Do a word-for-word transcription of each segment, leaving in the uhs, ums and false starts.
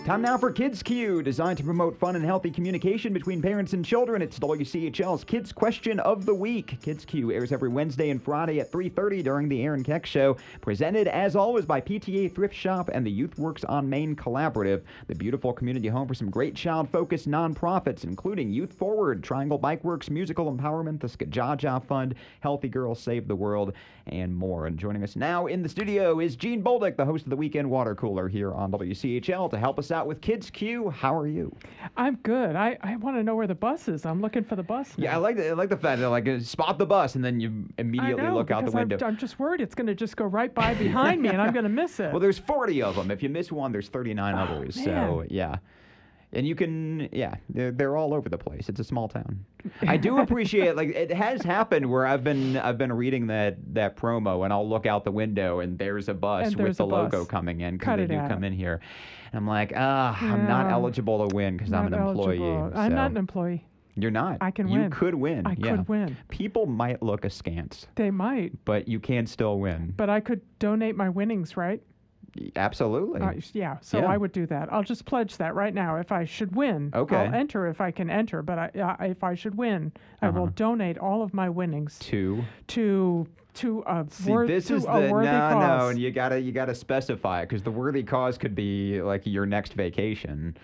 Time now for Kids Q, designed to promote fun and healthy communication between parents and children. It's W C H L's Kids Question of the Week. Kids Q airs every Wednesday and Friday at three thirty during the Aaron Keck Show. Presented, as always, by P T A Thrift Shop and the Youth Works on Main Collaborative, the beautiful community home for some great child-focused nonprofits, including Youth Forward, Triangle Bike Works, Musical Empowerment, the Skajaja Fund, Healthy Girls Save the World, and more. And joining us now in the studio is Gene Bolduc, the host of the Weekend Water Cooler here on W C H L, to help us out with Kids Q. How are you? I'm good. I, I want to know where the bus is. I'm looking for the bus now. Yeah, I like the, I like the fact that like uh, spot the bus and then you immediately I know, look out the because window. I'm, I'm just worried it's going to just go right by behind me and I'm going to miss it. Well, there's forty of them. If you miss one, there's thirty-nine Oh, others. man. So yeah. And you can, yeah, they're, they're all over the place. It's a small town. I do appreciate, like, it has happened where I've been I've been reading that that promo, and I'll look out the window, and there's a bus And with there's the a bus. logo coming in because Cut they it do out. come in here. And I'm like, ah, I'm not Yeah. eligible to win because I'm an Not employee. eligible. I'm so- not an employee. You're not. I can you win. could win. I yeah. could win. People might look askance, They might, but you can still win. but I could donate my winnings, right? Absolutely. Uh, yeah, so Yeah. I would do that. I'll just pledge that right now. If I should win, Okay. I'll enter if I can enter. But I, uh, if I should win, I will Uh-huh. donate all of my winnings Two. to to a, See, wor- this to is a the worthy no, cause. no, and you gotta you gotta specify because the worthy cause could be like your next vacation.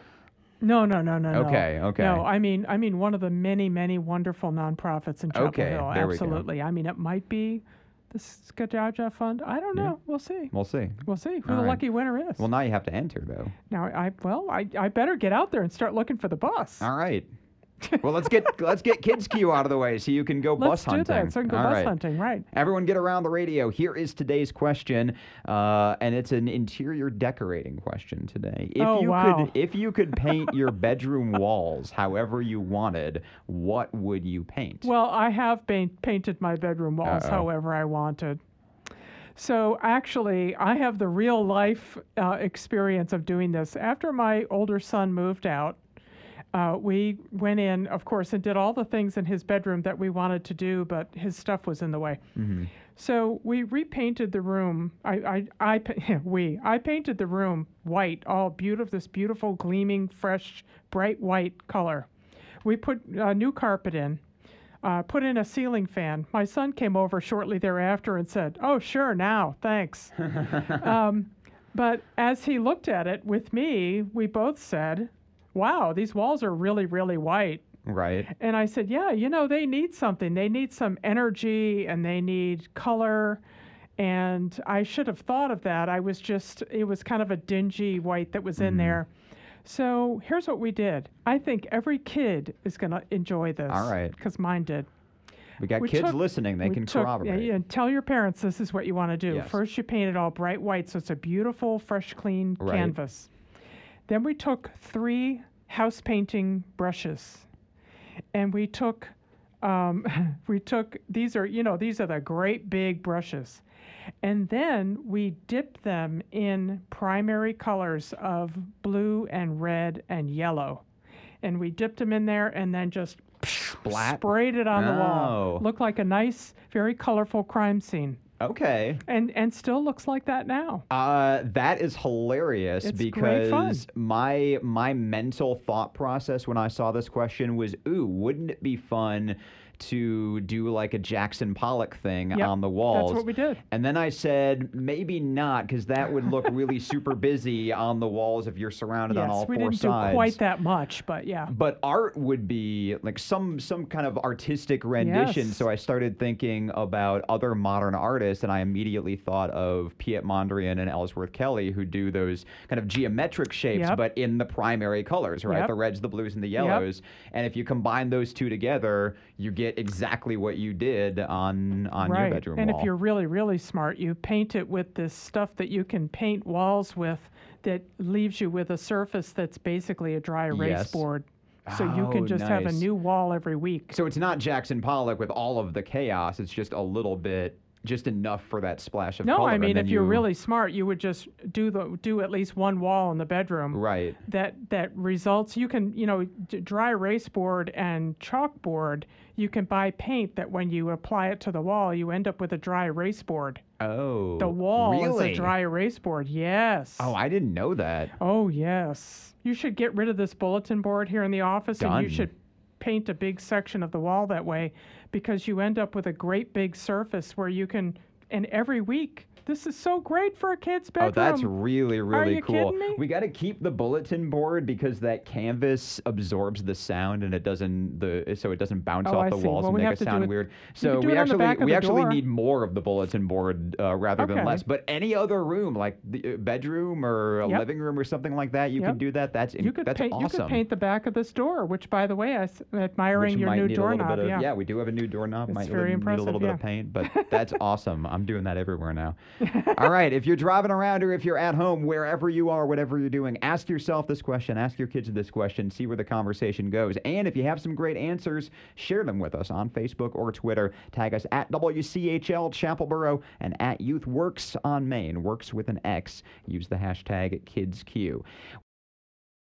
No, no, no, no, no. Okay, okay. No, I mean, I mean, one of the many, many wonderful nonprofits in Chapel Okay, Hill. there we go. Absolutely. I mean, it might be the Skajaja Fund. I don't Yeah. know. We'll see. We'll see. We'll see who All the right. lucky winner is. Well, now you have to enter though. now, I well, I, I better get out there and start looking for the bus. All right. Well, let's get let's get Kids Q out of the way so you can go Let's bus do hunting. that. So I can go All bus right. hunting, right? Everyone get around the radio. Here is today's question, uh, and it's an interior decorating question today. If Oh, you wow. could if you could paint your bedroom walls however you wanted, what would you paint? Well, I have paint, painted my bedroom walls Uh-oh. however I wanted. So actually, I have the real life uh, experience of doing this. After my older son moved out, uh, we went in, of course, and did all the things in his bedroom that we wanted to do, but his stuff was in the way. Mm-hmm. So we repainted the room. I, I, I, pa- we, I painted the room white, all beautiful, this beautiful, gleaming, fresh, bright white color. We put a new carpet in. Uh, put in a ceiling fan. My son came over shortly thereafter and said, "Oh, sure, now, thanks." um, but as he looked at it with me, we both said, "Wow, these walls are really, really white." Right. And I said, "Yeah, you know, they need something. They need some energy and they need color." And I should have thought of that. I was just, it was kind of a dingy white that was in Mhm. there. So here's what we did. I think every kid is going to enjoy this. All right. Because mine did. We got We kids took- listening. They We can took- corroborate. Yeah, and tell your parents this is what you want to do. Yes. First, you paint it all bright white, so it's a beautiful, fresh, clean Right. canvas. Then we took three house painting brushes, and we took, um, we took these are you know these are the great big brushes, and then we dipped them in primary colors of blue and red and yellow, and we dipped them in there, and then just Splat? sprayed it on the Oh. wall. Looked like a nice, very colorful crime scene. Okay. And and still looks like that now. Uh, that is hilarious It's great fun. because my my mental thought process when I saw this question was, ooh, wouldn't it be fun to do like a Jackson Pollock thing Yep, on the walls? That's what we did. And then I said, maybe not, because that would look really super busy on the walls if you're surrounded on Yes, all we four didn't sides. do quite that much, but yeah. But art would be like some some kind of artistic rendition. Yes. So I started thinking about other modern artists, and I immediately thought of Piet Mondrian and Ellsworth Kelly, who do those kind of geometric shapes, Yep. but in the primary colors, right? Yep. The reds, the blues, and the yellows. And if you combine those two together, you get exactly what you did on on right. your bedroom and wall. if you're really, really smart, you paint it with this stuff that you can paint walls with that leaves you with a surface that's basically a dry erase Yes. board. So you Oh, can just have a nice. new wall every week. So it's not Jackson Pollock with all of the chaos. It's just a little bit just enough for that splash of no, color. I mean, and then if you're you, really smart, you would just do the do at least one wall in the bedroom. Right. That that results. You can, you know, d- dry erase board and chalkboard. You can buy paint that when you apply it to the wall, you end up with a dry erase board. Oh. The wall really? is a dry erase board. Yes. Oh, I didn't know that. Oh, yes. You should get rid of this bulletin board here in the office, and you Done. should paint a big section of the wall that way, because you end up with a great big surface where you can, and every week, this is so great for a kid's bedroom. Oh, that's really, really you cool. kidding me? We got to keep the bulletin board because that canvas absorbs the sound and it doesn't the so it doesn't bounce Oh, off I the see. walls Well, and we make have it to do sound it- weird. you So could do we it on the actually back of we the actually door. need more of the bulletin board uh, rather than Okay. less. But any other room, like the uh, bedroom or a Yep. living room or something like that, you Yep. can do that. That's in, You could that's paint. awesome. You could paint the back of this door, which, by the way, I s- admiring Which your might new need a little doorknob. bit of, yeah. we do have a new doorknob. It's might very need, need a little impressive, bit yeah. of paint, but that's awesome. I'm doing that everywhere now. All right, if you're driving around or if you're at home, wherever you are, whatever you're doing, ask yourself this question, ask your kids this question, see where the conversation goes. And if you have some great answers, share them with us on Facebook or Twitter. Tag us at W C H L Chapelboro and at YouthWorks on Maine. Works with an X. Use the hashtag KidsQ.